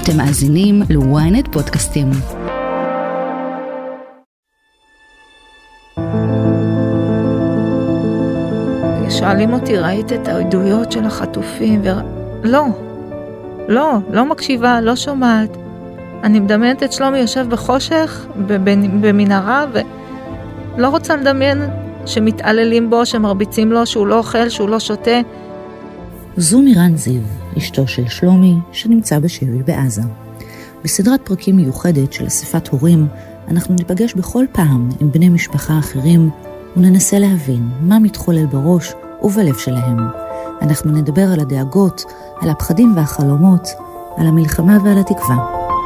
אתם מאזינים ל-ynet פודקאסטים. שואלים אותי, ראית את העדויות של החטופים? לא מקשיבה, לא שומעת. אני מדמיינת את שלומי יושב בחושך, במנהרה, ולא רוצה לדמיין שמתעללים בו, שמרביצים לו, שהוא לא אוכל, שהוא לא שותה. זו מירן זיו, אשתו של שלומי, שנמצא בשבי בעזה. בסדרת פרקים מיוחדת של אספת הורים, אנחנו ניפגש בכל פעם עם בני משפחה אחרים, וננסה להבין מה מתחולל בראש ובלב שלהם. אנחנו נדבר על הדאגות, על הפחדים והחלומות, על המלחמה ועל התקווה.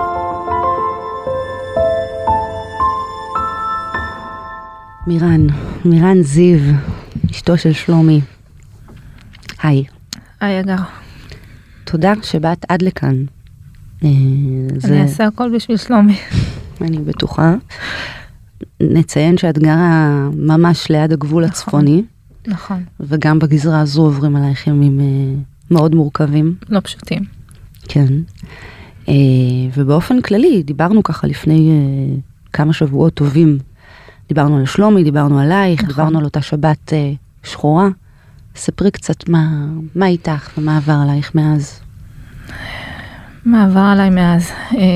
מירן זיו, אשתו של שלומי. היי. היי אגר. תודה שבאת עד לכאן. אני אעשה הכל בשביל שלומי. אני בטוחה. נציין שאת גרה ממש ליד הגבול הצפוני. נכון. וגם בגזרה הזו עוברים עלייך ימים מאוד מורכבים. לא פשוטים. כן. ובאופן כללי, דיברנו ככה לפני כמה שבועות טובים. דיברנו על שלומי, דיברנו עלייך, נכון. דיברנו על אותה שבת שחורה. ספרי קצת מה איתך ומה עבר עלייך מאז. מה עבר עליי מאז?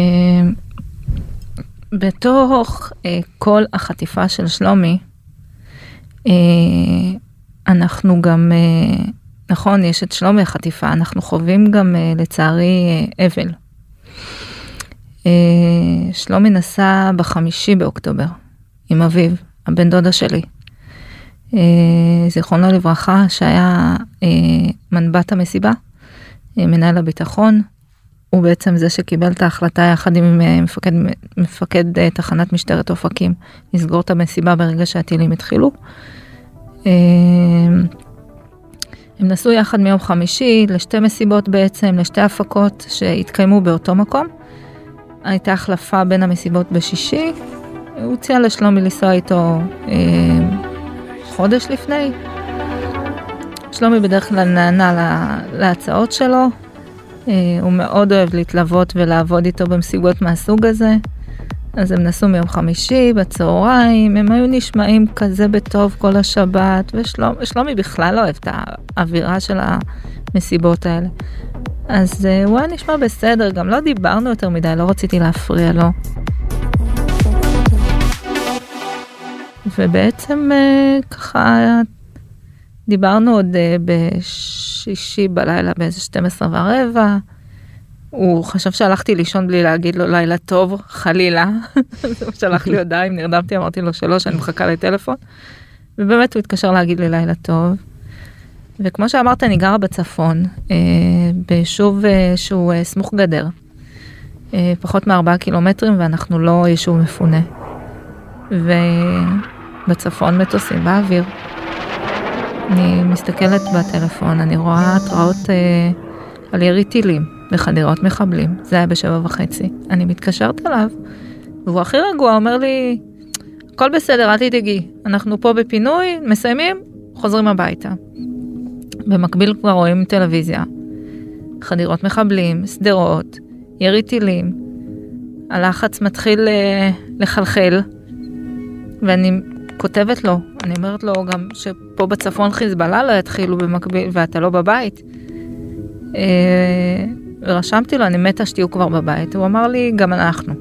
בתוך כל החטיפה של שלומי, אנחנו גם, נכון, יש את שלומי החטיפה, אנחנו חווים גם לצערי אבל. שלומי נסע ב5 באוקטובר עם אביו, הבן דודה שלי. זיכרונו לברכה, שהיה מנבט המסיבה, מנהל הביטחון, הוא בעצם זה שקיבל את ההחלטה יחד עם מפקד תחנת משטרת אופקים, לסגור את המסיבה ברגע שהטילים התחילו. הם נסעו יחד מיום חמישי לשתי מסיבות בעצם, לשתי הפקות שהתקיימו באותו מקום. הייתה החלפה בין המסיבות בשישי, הוא הציע לשלומי לנסוע איתו חודש לפני. שלומי בדרך כלל נענה להצעות שלו, הוא מאוד אוהב להתלוות ולעבוד איתו במסיבות מהסוג הזה. אז הם נסעו מיום חמישי בצהריים, הם היו נשמעים כזה בטוב כל השבת, ושלומי בכלל לא אוהב את האווירה של המסיבות האלה. אז הוא היה נשמע בסדר, גם לא דיברנו יותר מדי, לא רציתי להפריע לו. ובעצם ככה דיברנו עוד בשישי בלילה באיזה 12:15, הוא חשב שהלכתי לישון בלי להגיד לו לילה טוב, חלילה. הוא שלח לי הודעה, אם נרדמתי, אמרתי לו שלא, שאני מחכה לטלפון. ובאמת הוא התקשר להגיד לי לילה טוב. וכמו שאמרת, אני גרה בצפון, ביישוב שהוא סמוך גדר. פחות מ4 קילומטרים, ואנחנו לא יישוב מפונה. ובצפון מטוסים באוויר. אני מסתכלת בטלפון, אני רואה התראות על ירי טילים. בחדירות מחבלים, זה היה ב7:30. אני מתקשרת אליו, והוא הכי רגוע, אומר לי, הכל בסדר, אל תדאגי, אנחנו פה בפינוי, מסיימים, חוזרים הביתה. במקביל כבר רואים טלוויזיה, חדירות מחבלים, סדרות, ירי טילים, הלחץ מתחיל לחלחל, ואני כותבת לו, אני אומרת לו גם שפה בצפון חיזבאללה לא יתחילו במקביל, ואתה לא בבית. רשמתי לו, אני מתה שתהיו כבר בבית. הוא אמר לי, גם אנחנו.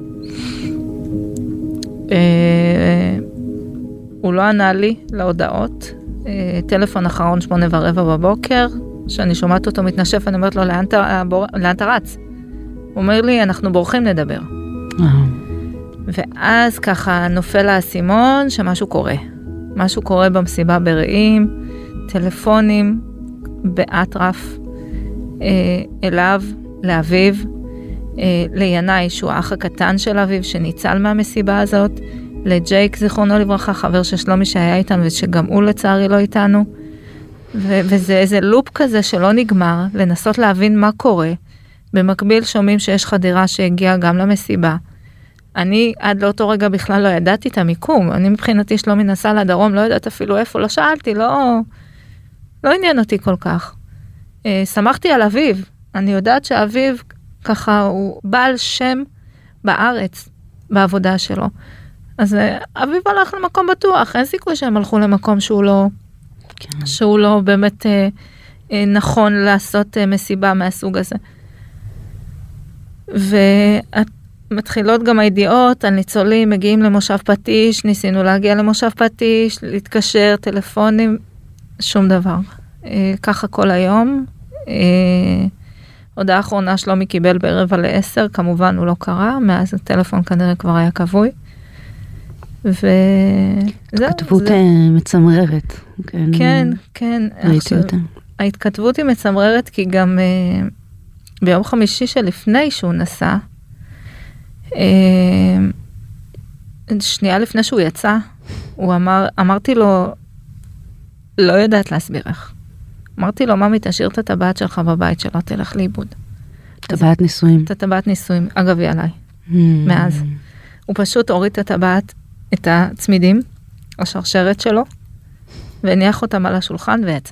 הוא לא ענה לי להודעות. טלפון אחרון 8:15 בבוקר, שאני שומעת אותו מתנשף, אני אומרת לו, לאן אתה רץ? הוא אומר לי, אנחנו בורחים לדבר. ואז ככה נופל האסימון שמשהו קורה. משהו קורה במסיבה ברעים, טלפונים, באטרף, אליו, לאביו, לינאי, שהוא האח הקטן של אביו, שניצל מהמסיבה הזאת, לג'ייק, זיכרונו לברכה, חבר של שלומי שהיה איתנו, ושגם הוא לצערי לא איתנו, וזה איזה לופ כזה שלא נגמר, לנסות להבין מה קורה, במקביל שומעים שיש חדירה שהגיעה גם למסיבה. אני עד לאותו רגע בכלל לא ידעתי את המיקום, אני מבחינתי שלומי נסע לדרום, לא יודעת אפילו איפה, לא שאלתי, לא עניין אותי כל כך. שמחתי על אביו, אני יודעת שאביו ככה הוא בעל שם בארץ, בעבודה שלו. אז אביב הלך למקום בטוח, אין סיכוי שהם הלכו למקום שהוא לא באמת נכון לעשות מסיבה מהסוג הזה. ומתחילות גם הידיעות על ניצולים, מגיעים למושב פטיש, ניסינו להגיע למושב פטיש, להתקשר, טלפונים, שום דבר. ככה כל היום. הודעה האחרונה שלומי קיבל ב9:45, כמובן הוא לא קרא, מאז הטלפון כנראה כבר היה כבוי. כתבות מצמררת. כן, כן. ראיתי אותה. ההתכתבות היא מצמררת כי גם ביום חמישי שלפני שהוא נסע, שנייה לפני שהוא יצא, אמרתי לו, לא יודעת להסביר איך. אמרתי לו, ממי, תשאיר את הטבעת שלך בבית שלא תלך לאיבוד. טבעת נישואים. את הטבעת נישואים, אגב, היא עליי. מאז. הוא פשוט הוריד את הטבעת, את הצמידים, השרשרת שלו, והניח אותם על השולחן ויצא.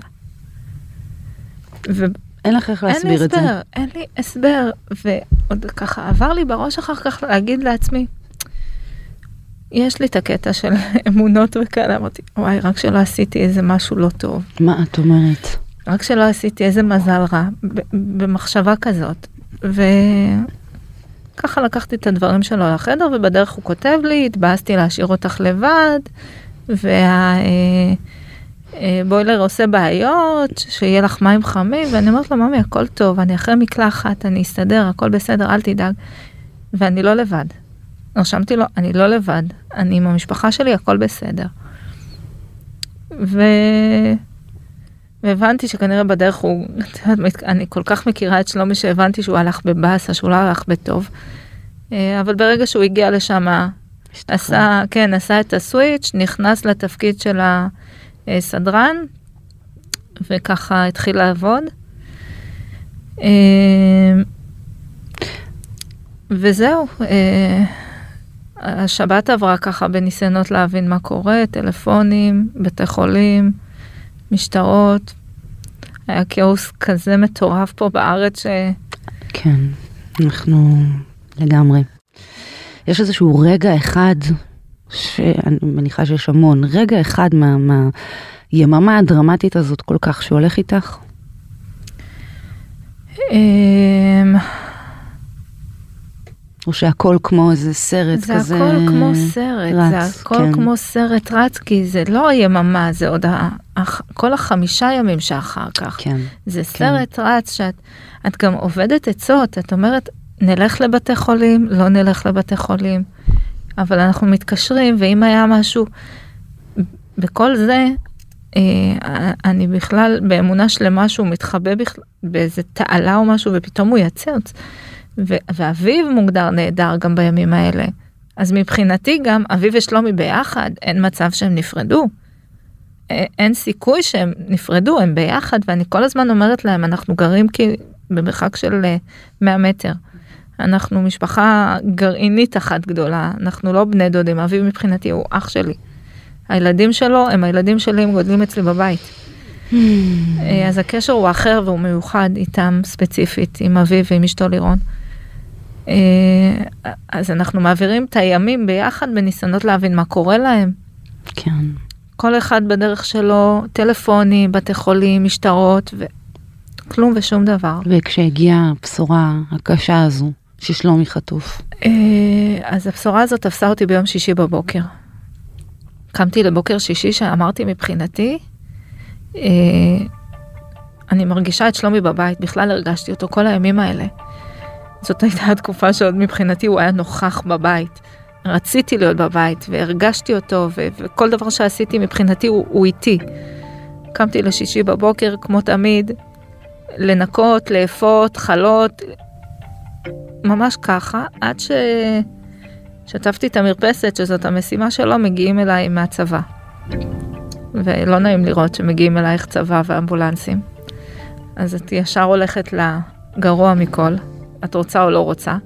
אין לך איך להסביר את זה. אין לי הסבר. ועוד ככה עבר לי בראש אחר כך להגיד לעצמי, יש לי את הקטע של אמונות וכאלה, אמרתי, וואי, רק שלא עשיתי איזה משהו לא טוב. מה את אומרת? רק שלא עשיתי איזה מזל רע, במחשבה כזאת. וככה לקחתי את הדברים שלו לחדר, ובדרך הוא כותב לי, התבאסתי להשאיר אותך לבד, בוילר עושה בעיות, שיהיה לך מים חמים, ואני אומרת לו, ממי, הכל טוב, אני אחרי מקלחת, אני אסתדר, הכל בסדר, אל תדאג. ואני לא לבד. רשמתי לו, אני לא לבד, אני עם המשפחה שלי, הכל בסדר. והבנתי שכנראה בדרך הוא, אני כל כך מכירה את שלומי שהבנתי שהוא הלך בבאסה, שהוא לא הלך בטוב. אבל ברגע שהוא הגיע לשם, עשה את הסוויץ', נכנס לתפקיד של הסדרן, וככה התחיל לעבוד. וזהו, השבת עברה ככה בניסיונות להבין מה קורה, טלפונים, בתי חולים, משטרות. היה כאוס כזה מטורף פה בארץ כן, אנחנו לגמרי. יש איזשהו רגע אחד, שאני מניחה שיש המון, רגע אחד מהיממה הדרמטית הזאת כל כך שהולך איתך? או שהכל כמו איזה סרט כזה זה הכל כמו סרט, רץ, זה הכל כמו סרט רץ, כי זה לא היממה, זה עוד כל 5 ימים שאחר כך. כן. זה סרט רץ שאת גם עובדת עצות, את אומרת, נלך לבתי חולים, לא נלך לבתי חולים, אבל אנחנו מתקשרים, ואם היה משהו, בכל זה, אני בכלל באמונה שלמה שהוא מתחבא באיזה תעלה או משהו, ופתאום הוא יצץ. ואביב מוגדר נהדר גם בימים האלה. אז מבחינתי גם, אביב ושלומי ביחד, אין מצב שהם נפרדו. אין סיכוי שהם נפרדו, הם ביחד, ואני כל הזמן אומרת להם, אנחנו גרים במרחק של 100 מטר. אנחנו משפחה גרעינית אחת גדולה, אנחנו לא בני דודים, אביב מבחינתי הוא אח שלי. הילדים שלו הם הילדים שלי, הם גודלים אצלי בבית. אז הקשר הוא אחר והוא מיוחד איתם ספציפית, עם אביב ועם אשתו לירון. אז אנחנו מעבירים את הימים ביחד בניסיונות להבין מה קורה להם. כן. כל אחד בדרך שלו, טלפונים, בתי חולים, משטרות, וכלום ושום דבר. וכשהגיעה הבשורה הקשה הזו, ששלומי חטוף. אז הבשורה הזאת תפסה אותי ביום שישי בבוקר. קמתי לבוקר שישי שאמרתי מבחינתי, אני מרגישה את שלומי בבית, בכלל הרגשתי אותו כל הימים האלה. זאת הייתה התקופה שעוד מבחינתי הוא היה נוכח בבית. רציתי להיות בבית והרגשתי אותו, וכל דבר שעשיתי מבחינתי הוא איתי. קמתי לשישי בבוקר כמו תמיד, לנקות, לאפות, חלות, ממש ככה, עד ששטפתי את המרפסת, שזאת המשימה שלו, מגיעים אליי מהצבא. ולא נעים לראות שמגיעים אלייך צבא ואמבולנסים. אז את ישר הולכת לגרוע מכל, את רוצה או לא רוצה.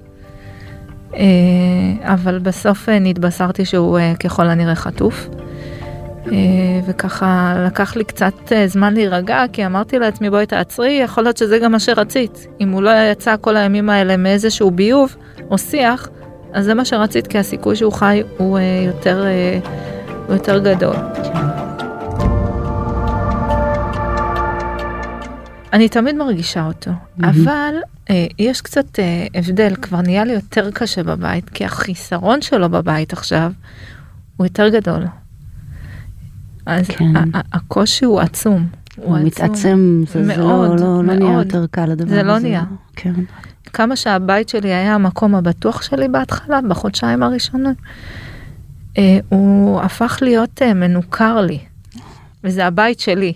אבל בסוף נתבשרתי שהוא ככל הנראה חטוף. וככה לקח לי קצת זמן להירגע, כי אמרתי לעצמי בואי תעצרי, יכול להיות שזה גם מה שרצית. אם הוא לא יצא כל הימים האלה מאיזשהו ביוב או שיח, אז זה מה שרצית, כי הסיכוי שהוא חי הוא יותר גדול. אני תמיד מרגישה אותו, אבל יש קצת הבדל, כבר נהיה לי יותר קשה בבית, כי החיסרון שלו בבית עכשיו הוא יותר גדול. אז הקושי הוא עצום. הוא מתעצם, זה לא נהיה יותר קל הדבר הזה. זה לא נהיה. כמה שהבית שלי היה המקום הבטוח שלי בהתחלה, בחודשיים הראשונים, הוא הפך להיות מנוכר לי, וזה הבית שלי.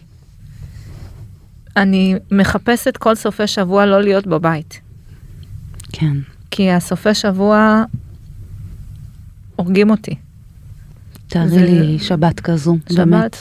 אני מחפשת כל סופי שבוע לא להיות בבית. כן. כי הסופי שבוע הורגים אותי. תארי לי שבת כזו, באמת.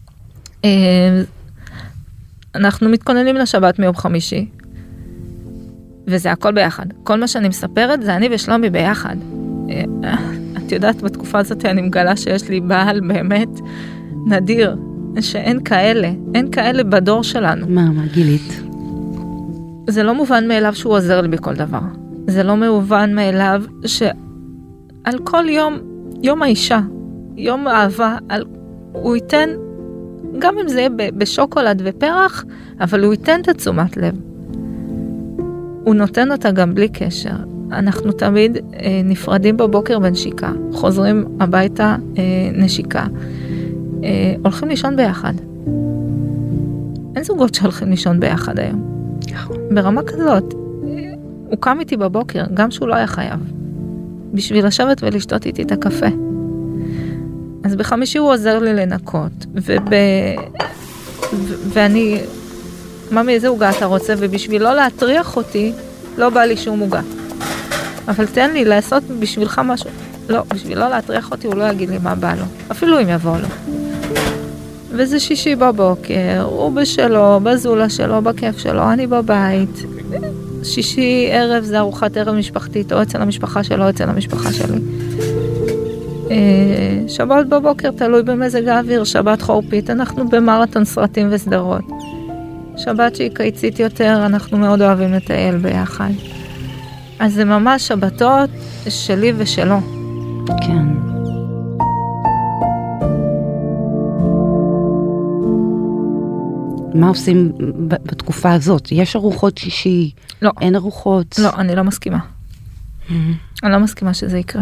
אנחנו מתכוננים לשבת מיום חמישי, וזה הכל ביחד. כל מה שאני מספרת זה אני ושלומי ביחד. את יודעת, בתקופה הזאת אני מגלה שיש לי בעל באמת נדיר, שאין כאלה, אין כאלה בדור שלנו. מה גילית? זה לא מובן מאליו שהוא עוזר לי בכל דבר. זה לא מובן מאליו שעל כל יום האישה, יום האהבה, הוא ייתן, גם אם זה יהיה בשוקולד ופרח, אבל הוא ייתן את התשומת לב. הוא נותן אותה גם בלי קשר. אנחנו תמיד נפרדים בבוקר בנשיקה, חוזרים הביתה נשיקה. הולכים לישון ביחד. אין זוגות שהולכים לישון ביחד היום. ברמה כזאת, הוא קם איתי בבוקר, גם שהוא לא היה חייב, בשביל לשבת ולשתות איתי את הקפה. אז בחמישי הוא עוזר לי לנקות, ואני, ממי, איזה עוגה אתה רוצה? ובשביל לא להטריח אותי, לא בא לי שום עוגה. אבל תן לי לעשות בשבילך משהו. לא, בשביל לא להטריח אותי, הוא לא יגיד לי מה בא לו. אפילו אם יבוא לו. וזה שישי בבוקר, הוא בשלו, בזולה שלו, בכיף שלו, אני בבית. שישי ערב זה ארוחת ערב משפחתית, או אצל המשפחה שלו, או אצל המשפחה שלי. שבת בבוקר תלוי במזג האוויר, שבת חורפית, אנחנו במרתון סרטים וסדרות. שבת שהיא קיצית יותר, אנחנו מאוד אוהבים לטייל ביחד. אז זה ממש שבתות שלי ושלו. כן. מה עושים בתקופה הזאת? יש ארוחות שישי? לא. אין ארוחות? לא, אני לא מסכימה. אני לא מסכימה שזה יקרה.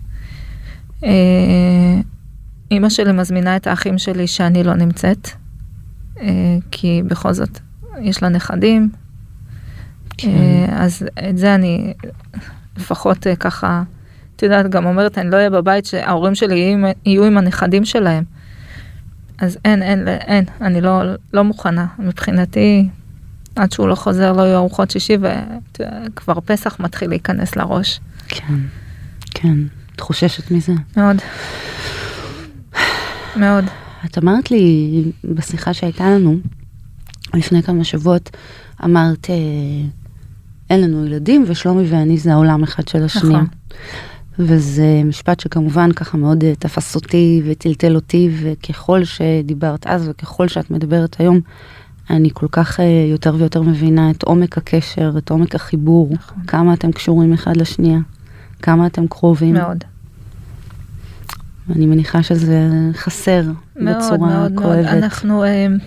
אמא שלי מזמינה את האחים שלי שאני לא נמצאת, כי בכל זאת יש לה נכדים, אז את זה אני לפחות ככה, את יודעת, גם אומרת, אני לא אהיה בבית שההורים שלי יהיו עם הנכדים שלהם. אז אין, אני לא מוכנה. מבחינתי, עד שהוא לא חוזר, לא יהיו ארוחות שישי, וכבר פסח מתחיל להיכנס לראש. כן, כן. את חוששת מזה? מאוד. מאוד. את אמרת לי, בשיחה שהייתה לנו, לפני כמה שבועות, אמרת, אין לנו ילדים, ושלומי ואני זה העולם אחד של השנייה. נכון. וזה משפט שכמובן ככה מאוד תפס אותי וטלטל אותי, וככל שדיברת אז וככל שאת מדברת היום, אני כל כך יותר ויותר מבינה את עומק הקשר, את עומק החיבור, נכון. כמה אתם קשורים אחד לשנייה, כמה אתם קרובים. מאוד. אני מניחה שזה חסר מאוד, בצורה מאוד, כואבת. מאוד. אנחנו,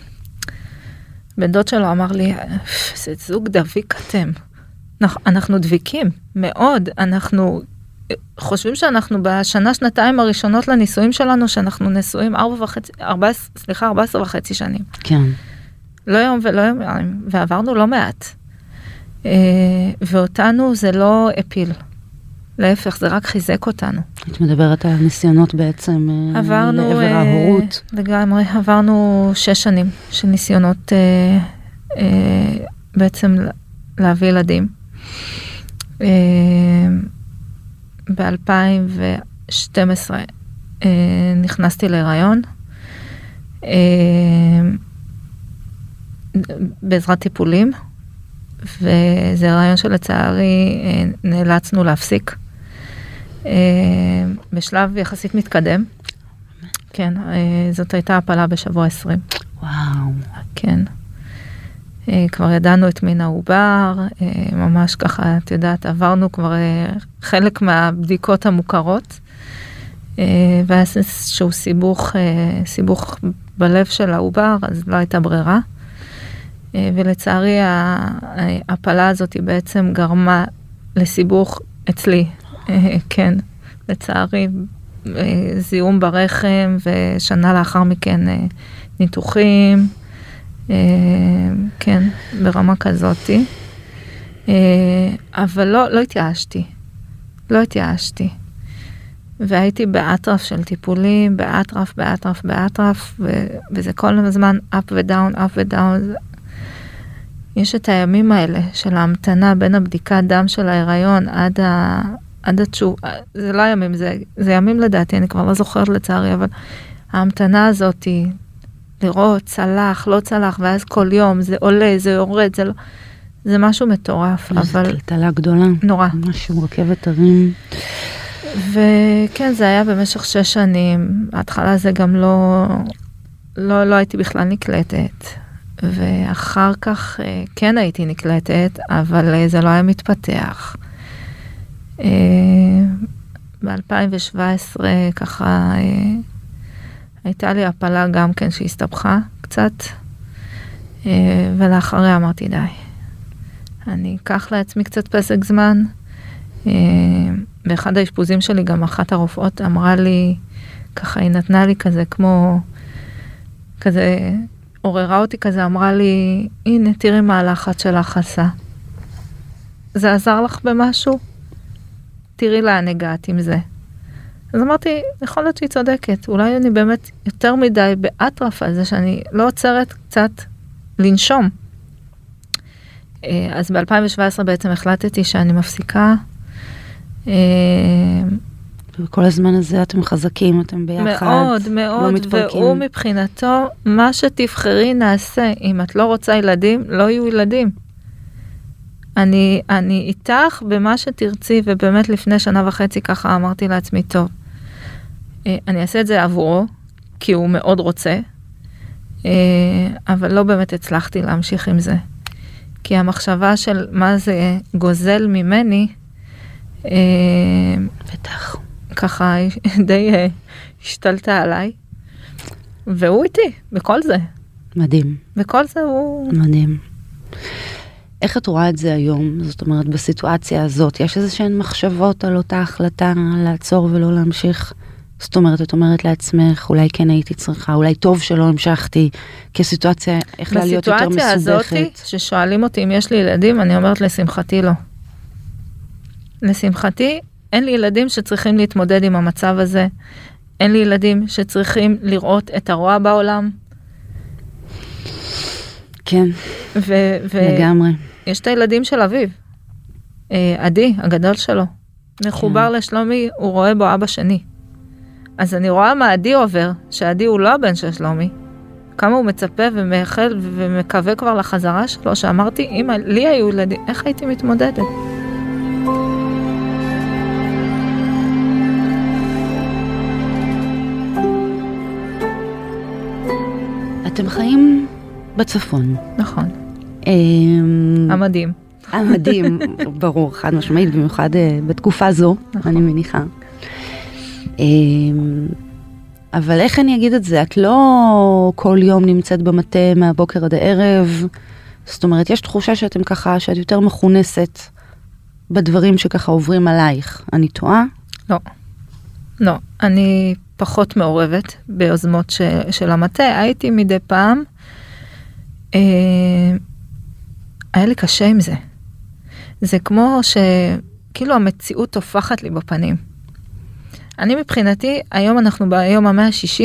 בן דוד שלו אמר לי, זה זוג דביק אתם. אנחנו דביקים, מאוד. אנחנו חושבים שאנחנו בשנה, שנתיים הראשונות לנישואים שלנו, שאנחנו נשואים 14 וחצי שנים. כן. לא יום ולא יומיים, ועברנו לא מעט. ואותנו זה לא הפיל. להפך, זה רק חיזק אותנו. את מדברת על ניסיונות בעצם לעבר ההורות. לגמרי, עברנו 6 שנים של ניסיונות בעצם להביא ילדים. ב-2012 נכנסתי להיריון. בעזרת טיפולים. וזה רעיון שלצערי נאלצנו להפסיק בשלב יחסית מתקדם. כן, זאת הייתה הפלה בשבוע 20. וואו. כן. כבר ידענו את מין העובר, ממש ככה, את יודעת, עברנו כבר חלק מהבדיקות המוכרות, והיה איזשהו סיבוך בלב של העובר, אז לא הייתה ברירה. ולצערי, ההפלה הזאת היא בעצם גרמה לסיבוך אצלי, כן, לצערי, זיהום ברחם, ושנה לאחר מכן ניתוחים, כן, ברמה כזאת. אבל לא התייאשתי. לא התייאשתי. והייתי באטרף של טיפולים, באטרף, וזה כל הזמן up ו-down, up ו-down. יש את הימים האלה של ההמתנה בין הבדיקת דם של ההיריון עד התשוב, זה לא ימים, זה ימים לדעתי, אני כבר לא זוכרת לצערי, אבל ההמתנה הזאת היא לראות צלח, לא צלח, ואז כל יום זה עולה, זה יורד, זה משהו מטורף, אבל... זו טלטלה גדולה. נורא. משהו רכבת הרים. וכן, זה היה במשך 6 שנים, ההתחלה זה גם לא הייתי בכלל נקלטת, ואחר כך כן הייתי נקלטת, אבל זה לא היה מתפתח. ב-2017 ככה הייתה לי הפלה גם כן שהסתבכה קצת, ולאחריה אמרתי די. אני אקח לעצמי קצת פסק זמן. באחד האשפוזים שלי גם אחת הרופאות אמרה לי, ככה היא נתנה לי כזה כמו, כזה עוררה אותי כזה, אמרה לי, הנה תראי מה הלחץ שלך עשה. זה עזר לך במשהו? תראי לאן הגעת עם זה. אז אמרתי, יכול להיות שהיא צודקת, אולי אני באמת יותר מדי באטרף על זה, שאני לא עוצרת קצת לנשום. אז ב-2017 בעצם החלטתי שאני מפסיקה. וכל הזמן הזה אתם חזקים, אתם ביחד. מאוד, מאוד, לא מתפרקים. והוא מבחינתו, מה שתבחרי נעשה. אם את לא רוצה ילדים, לא יהיו ילדים. אני איתך במה שתרצי, ובאמת לפני 1.5 שנה ככה אמרתי לעצמי, טוב, אני אעשה את זה עבורו, כי הוא מאוד רוצה, אבל לא באמת הצלחתי להמשיך עם זה. כי המחשבה של מה זה גוזל ממני, בטח. ככה די השתלטה עליי, והוא איתי, בכל זה. מדהים. בכל זה הוא... מדהים. איך את רואה את זה היום? זאת אומרת, בסיטואציה הזאת, יש איזושהי מחשבות על אותה החלטה לעצור ולא להמשיך? זאת אומרת, את אומרת לעצמך, אולי כן הייתי צריכה, אולי טוב שלא המשכתי, כי הסיטואציה יכלה להיות יותר מסובכת. בסיטואציה הזאת, ששואלים אותי אם יש לי ילדים, אני אומרת לשמחתי לא. לשמחתי, אין לי ילדים שצריכים להתמודד עם המצב הזה. אין לי ילדים שצריכים לראות את הרוע בעולם. כן, לגמרי. יש את הילדים של אביו. עדי, הגדול שלו. מחובר לשלומי, הוא רואה בו אבא שני. אז אני רואה מה עדי עובר, שעדי הוא לא הבן של שלומי. כמה הוא מצפה ומאחל ומקווה כבר לחזרה שלו, שאמרתי, אמא, לי היו ילדים, איך הייתי מתמודדת? אתם חיים בצפון. נכון. המדהים. המדהים, ברור, חד משמעית, במיוחד בתקופה זו, אני מניחה. אבל איך אני אגיד את זה? את לא כל יום נמצאת במטה מהבוקר עד הערב, זאת אומרת, יש תחושה שאתם ככה, שאת יותר מכונסת בדברים שככה עוברים עלייך. אני טועה? לא. לא, אני פחות מעורבת ביוזמות של המטה. הייתי מדי פעם, היה לי קשה עם זה. זה כמו שכאילו המציאות תופחת לי בפנים. אני מבחינתי, היום אנחנו ביום ה-160,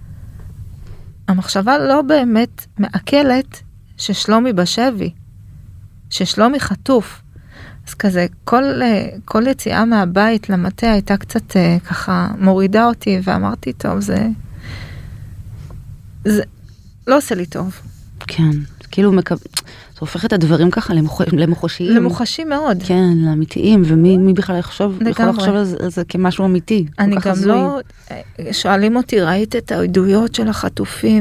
המחשבה לא באמת מעכלת ששלומי בשבי, ששלומי חטוף. אז כזה, כל יציאה מהבית למטה הייתה קצת ככה מורידה אותי, ואמרתי, טוב, זה לא עושה לי טוב. כן, כאילו זה הופך את הדברים ככה למוחשיים. למוחשיים מאוד. כן, לאמיתיים, ומי בכלל יכול לחשוב על זה כמשהו אמיתי. אני גם לא, שואלים אותי, ראית את העדויות של החטופים?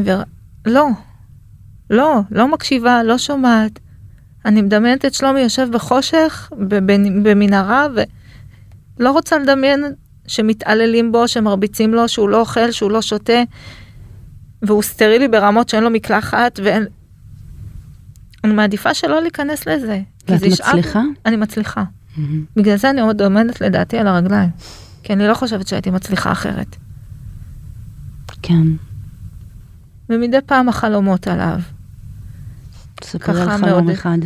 לא מקשיבה, לא שומעת. אני מדמיינת את שלומי יושב בחושך, במנהרה, ולא רוצה לדמיין שמתעללים בו, שמרביצים לו, שהוא לא אוכל, שהוא לא שותה, והוא סטרילי ברמות שאין לו מקלחת, אני מעדיפה שלא להיכנס לזה. ואת מצליחה? אני מצליחה. בגלל זה אני עוד עומדת לדעתי על הרגליים. כי אני לא חושבת שהייתי מצליחה אחרת. כן. ומדי פעם החלומות עליו. ספרי על חלום אחד.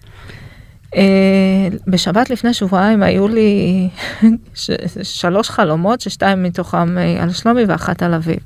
בשבת לפני שבועיים היו לי 3 חלומות, ש2 מתוכם על שלומי ואחת על אביב.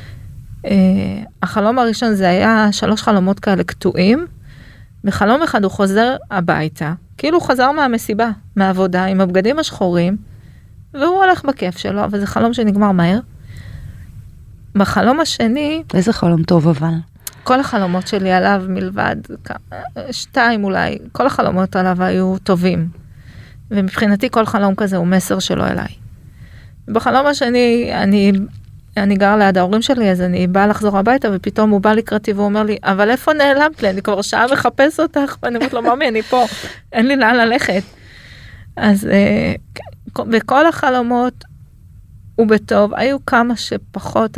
החלום הראשון זה היה 3 חלומות כאלה קטועים. בחלום אחד הוא חוזר הביתה, כאילו הוא חזר מהמסיבה, מהעבודה, עם הבגדים השחורים, והוא הולך בכיף שלו, אבל זה חלום שנגמר מהר. בחלום השני... איזה חלום טוב אבל. כל החלומות שלי עליו מלבד, 2 אולי, כל החלומות עליו היו טובים. ומבחינתי כל חלום כזה הוא מסר שלו אליי. בחלום השני, אני גר ליד ההורים שלי, אז אני באה לחזור הביתה, ופתאום הוא בא לקראתי והוא אומר לי, אבל איפה נעלמת לי? אני כבר שעה מחפש אותך, ואני אומרת לו, ממי, אני פה, אין לי לאן ללכת. אז בכל החלומות הוא בטוב, היו כמה שפחות,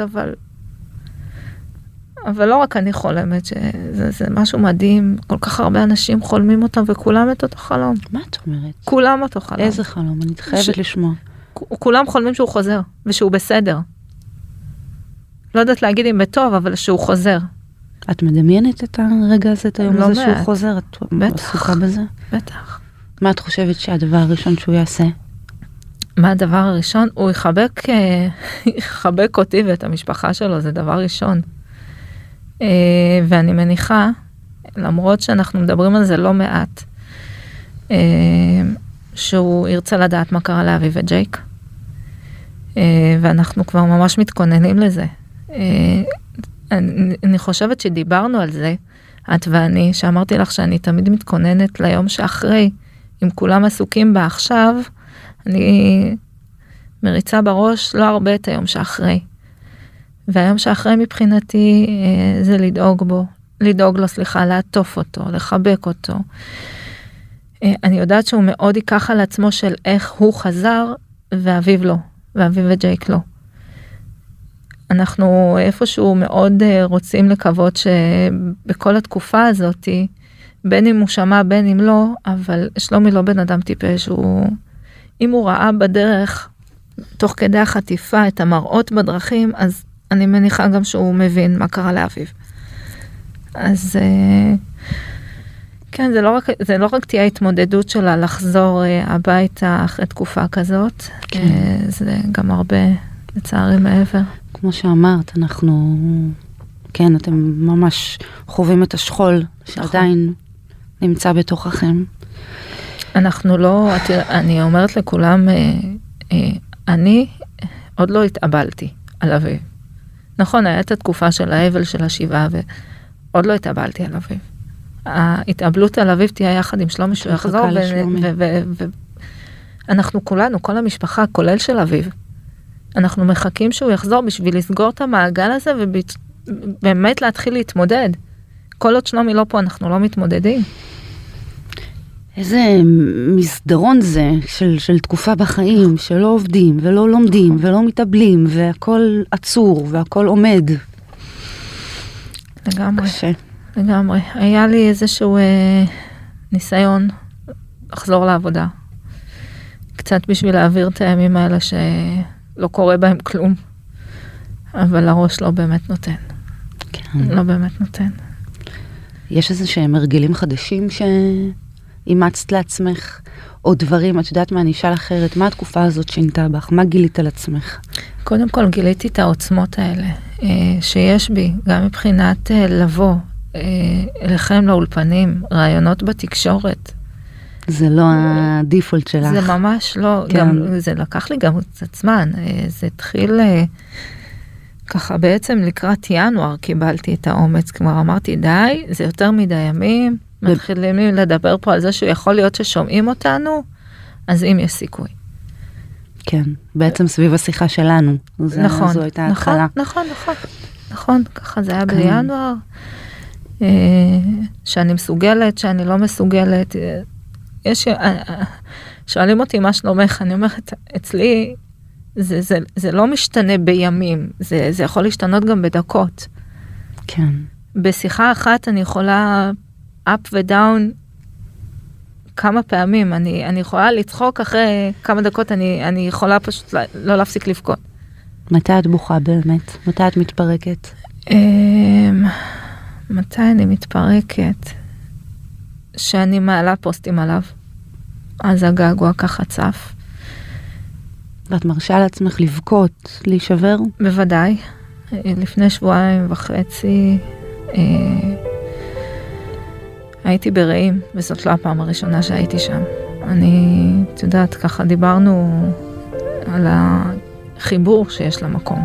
אבל לא רק אני חולמת, שזה משהו מדהים, כל כך הרבה אנשים חולמים אותם, וכולם את אותו חלום. מה את אומרת? כולם אותו חלום. איזה חלום? אני חייבת לשמוע. כולם חולמים שהוא חוזר, ושהוא בסדר. לא יודעת להגיד אם בטוב, אבל שהוא חוזר. את מדמיינת את הרגע הזה, את היום הזה שהוא חוזר? את עסוקה בזה? בטח. מה את חושבת שהדבר הראשון שהוא יעשה? מה הדבר הראשון? הוא יחבק אותי ואת המשפחה שלו, זה דבר ראשון. ואני מניחה, למרות שאנחנו מדברים על זה לא מעט, שהוא ירצה לדעת מה קרה לאביב וג'ייק. ואנחנו כבר ממש מתכוננים לזה. אני חושבת שדיברנו על זה, את ואני, שאמרתי לך שאני תמיד מתכוננת ליום שאחרי, אם כולם עסוקים בה עכשיו, אני מריצה בראש לא הרבה את היום שאחרי. והיום שאחרי מבחינתי זה לדאוג לו, לעטוף אותו, לחבק אותו. אני יודעת שהוא מאוד ייקח על עצמו של איך הוא חזר, ואביב לא, ואביב וג'ייק לא. אנחנו איפשהו מאוד רוצים לקוות שבכל התקופה הזאת, בין אם הוא שמע, בין אם לא, אבל שלומי לא בן אדם טיפש, אם הוא ראה בדרך, תוך כדי החטיפה, את המראות בדרכים, אז אני מניחה גם שהוא מבין מה קרה לאביב. אז כן, זה לא רק תהיה התמודדות שלה לחזור הביתה אחרי תקופה כזאת, כן. זה גם הרבה לצערי מעבר. כמו שאמרת, אנחנו, כן, אתם ממש חווים את השכול שעדיין נמצא בתוככם. אנחנו לא, אני אומרת לכולם, אני עוד לא התאבלתי על אביב. נכון, הייתה התקופה של האבל של השבעה, ועוד לא התאבלתי על אביב. ההתאבלות על אביב תהיה יחד עם שלומי שהוא יחזור, ואנחנו כולנו, כל המשפחה, כולל של אביב, אנחנו מחכים שהוא יחזור בשביל לסגור את המעגל הזה, ובאמת להתחיל להתמודד. כל עוד שלומי לא פה, אנחנו לא מתמודדים. איזה מסדרון זה של תקופה בחיים, שלא עובדים ולא לומדים ולא מתאבלים, והכל עצור והכל עומד. לגמרי. קשה. לגמרי. היה לי איזשהו ניסיון לחזור לעבודה. קצת בשביל להעביר את הימים האלה שלא קורה בהם כלום. אבל הראש לא באמת נותן. כן. לא באמת נותן. יש איזה שהם הרגלים חדשים אימצת לעצמך, או דברים, את יודעת מה, אני אשאל אחרת, מה התקופה הזאת שינתה בך? מה גילית על עצמך? קודם כל גיליתי את העוצמות האלה, שיש בי, גם מבחינת לבוא אליכם לאולפנים, רעיונות בתקשורת. זה לא הדיפולט שלך. זה ממש לא, כן. גם, זה לקח לי גם קצת זמן, זה התחיל ככה בעצם לקראת ינואר קיבלתי את האומץ, כבר אמרתי די, זה יותר מדי ימים, מתחילים לדבר פה על זה שהוא יכול להיות ששומעים אותנו, אז אם יש סיכוי. כן, בעצם סביב השיחה שלנו. נכון, זו הייתה ההתחלה. נכון, ככה זה היה בינואר, שאני מסוגלת, שאני לא מסוגלת, שואלים אותי מה שלומך, אני אומרת, אצלי, זה לא משתנה בימים, זה יכול להשתנות גם בדקות. כן. בשיחה אחת אני יכולה up ודאון כמה פעמים, אני יכולה לצחוק אחרי כמה דקות, אני יכולה פשוט לא להפסיק לבכות. מתי את בוכה באמת? מתי את מתפרקת? מתי אני מתפרקת? שאני מעלה פוסטים עליו. אז הגעגוע ככה צף. ואת מרשה לעצמך לבכות, להישבר? בוודאי. לפני 2.5 שבועות, הייתי ברעים, וזאת לא הפעם הראשונה שהייתי שם. את יודעת, ככה דיברנו על החיבור שיש למקום.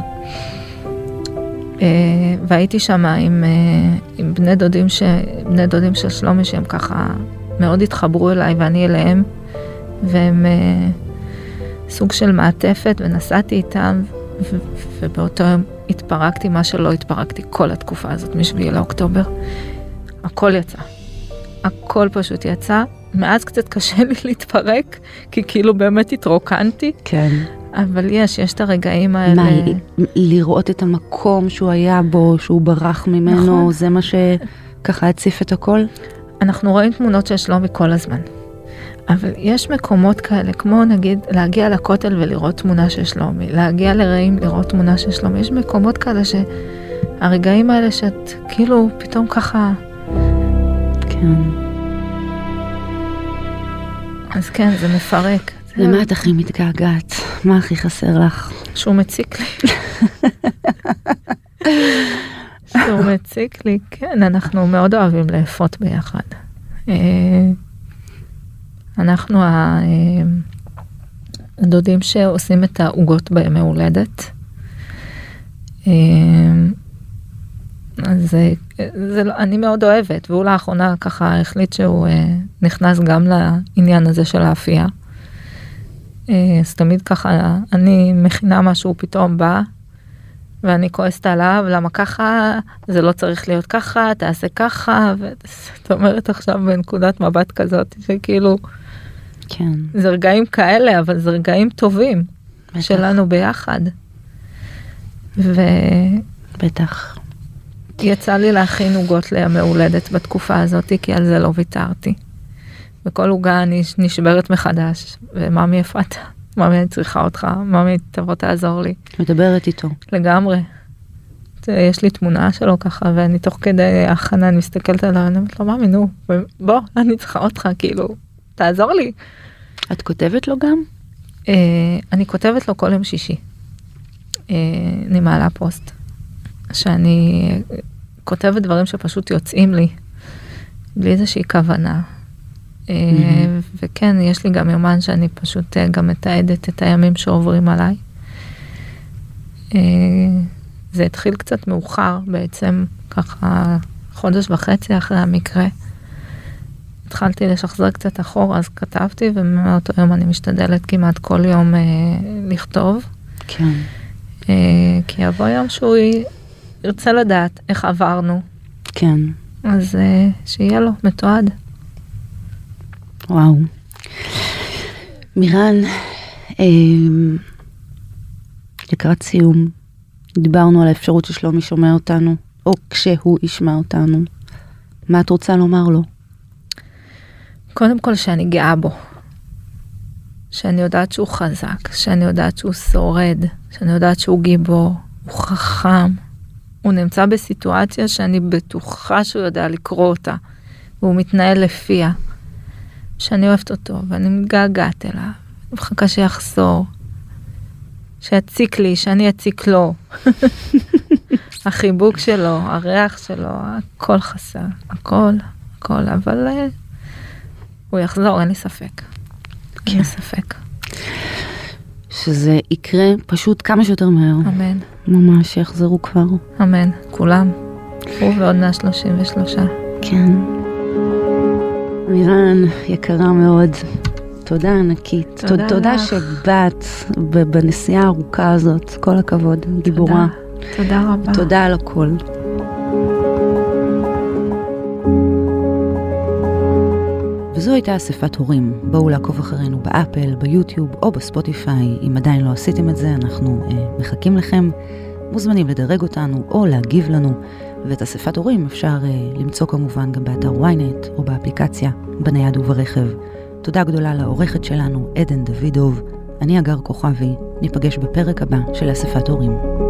והייתי שם עם בני דודים של שלומי, שהם ככה מאוד התחברו אליי ואני אליהם, והם סוג של מעטפת, ונסעתי איתם, ובאותו יום התפרקתי, מה שלא התפרקתי כל התקופה הזאת, מ7 לאוקטובר. הכל יצא. הכל פשוט יצא. מאז קצת קשה לי להתפרק, כי כאילו באמת התרוקנתי. כן. אבל יש את הרגעים האלה. מה, לראות את המקום שהוא היה בו, שהוא ברח ממנו, נכון. זה מה שככה הציף את הכל? אנחנו רואים תמונות של שלומי כל הזמן. אבל יש מקומות כאלה, כמו נגיד להגיע לכותל ולראות תמונה של שלומי, להגיע לרעים לראות תמונה של שלומי, יש מקומות כאלה שהרגעים האלה שאת כאילו פתאום ככה... כן. אז כן, זה מפרק. למה את הכי מתגעגעת? מה הכי חסר לך? שהוא מציק לי. שהוא מציק לי, כן, אנחנו מאוד אוהבים לאפות ביחד. אנחנו הדודים שעושים את העוגות בימי הולדת. אז אני מאוד אוהבת, והוא לאחרונה ככה החליט שהוא נכנס גם לעניין הזה של האפייה. אז תמיד ככה, אני מכינה משהו, פתאום בא, ואני כועסת עליו, למה ככה, זה לא צריך להיות ככה, תעשה ככה, זאת אומרת עכשיו בנקודת מבט כזאת, שכאילו, כן. זה רגעים כאלה, אבל זה רגעים טובים, בטח. שלנו ביחד. בטח. יצא לי להכין עוגות לימי הולדת בתקופה הזאת, כי על זה לא ויתרתי. בכל עוגה אני נשברת מחדש, ומאמי יפת, מאמי אני צריכה אותך, מאמי תבוא תעזור לי. מדברת איתו. לגמרי. יש לי תמונה שלו ככה, ואני תוך כדי הכנה, אני מסתכלת עליו, אני אומרת לו, מאמי, נו, בוא, אני צריכה אותך, כאילו, תעזור לי. את כותבת לו גם? אני כותבת לו כל יום שישי. אני מעלה פוסט, שאני כותבת דברים שפשוט יוצאים לי, בלי איזושהי כוונה. וכן, יש לי גם יומן שאני פשוט גם מתעדת את הימים שעוברים עליי. זה התחיל קצת מאוחר בעצם, ככה 1.5 חודש אחרי המקרה. התחלתי לשחזר קצת אחורה, אז כתבתי, ומאותו יום אני משתדלת כמעט כל יום לכתוב. כן. כי יבוא יום שהוא ירצה לדעת איך עברנו. כן. אז שיהיה לו מתועד. וואו. מירן, לקראת סיום, דיברנו על האפשרות ששלומי שומע אותנו, או כשהוא ישמע אותנו. מה את רוצה לומר לו? קודם כל שאני גאה בו. שאני יודעת שהוא חזק, שאני יודעת שהוא שורד, שאני יודעת שהוא גיבור, הוא חכם. הוא נמצא בסיטואציה שאני בטוחה שהוא יודע לקרוא אותה, והוא מתנהל לפיה. שאני אוהבת אותו, ואני מתגעגעת אליו. אני מחכה שיחזור. שיציק לי, שאני אציק לו. החיבוק שלו, הריח שלו, הכל חסר. הכל, אבל הוא יחזור, אין לי ספק. אין לי ספק. שזה יקרה פשוט כמה שיותר מהר. אמן. ממש, יחזרו כבר. אמן, כולם. הוא ועוד 133. כן. מירן, יקרה מאוד. תודה ענקית. תודה שבאת בנסיעה הארוכה הזאת. כל הכבוד, גיבורה. תודה רבה. תודה על הכל. וזו הייתה אספת הורים. בואו לעקוב אחרינו באפל, ביוטיוב או בספוטיפיי. אם עדיין לא עשיתם את זה, אנחנו מחכים לכם. מוזמנים לדרג אותנו או להגיב לנו. ואת אספת הורים אפשר למצוא כמובן גם באתר ynet או באפליקציה, בנייד וברכב. תודה גדולה לעורכת שלנו, עדן דוידוב. אני אגר כוכבי. ניפגש בפרק הבא של אספת הורים.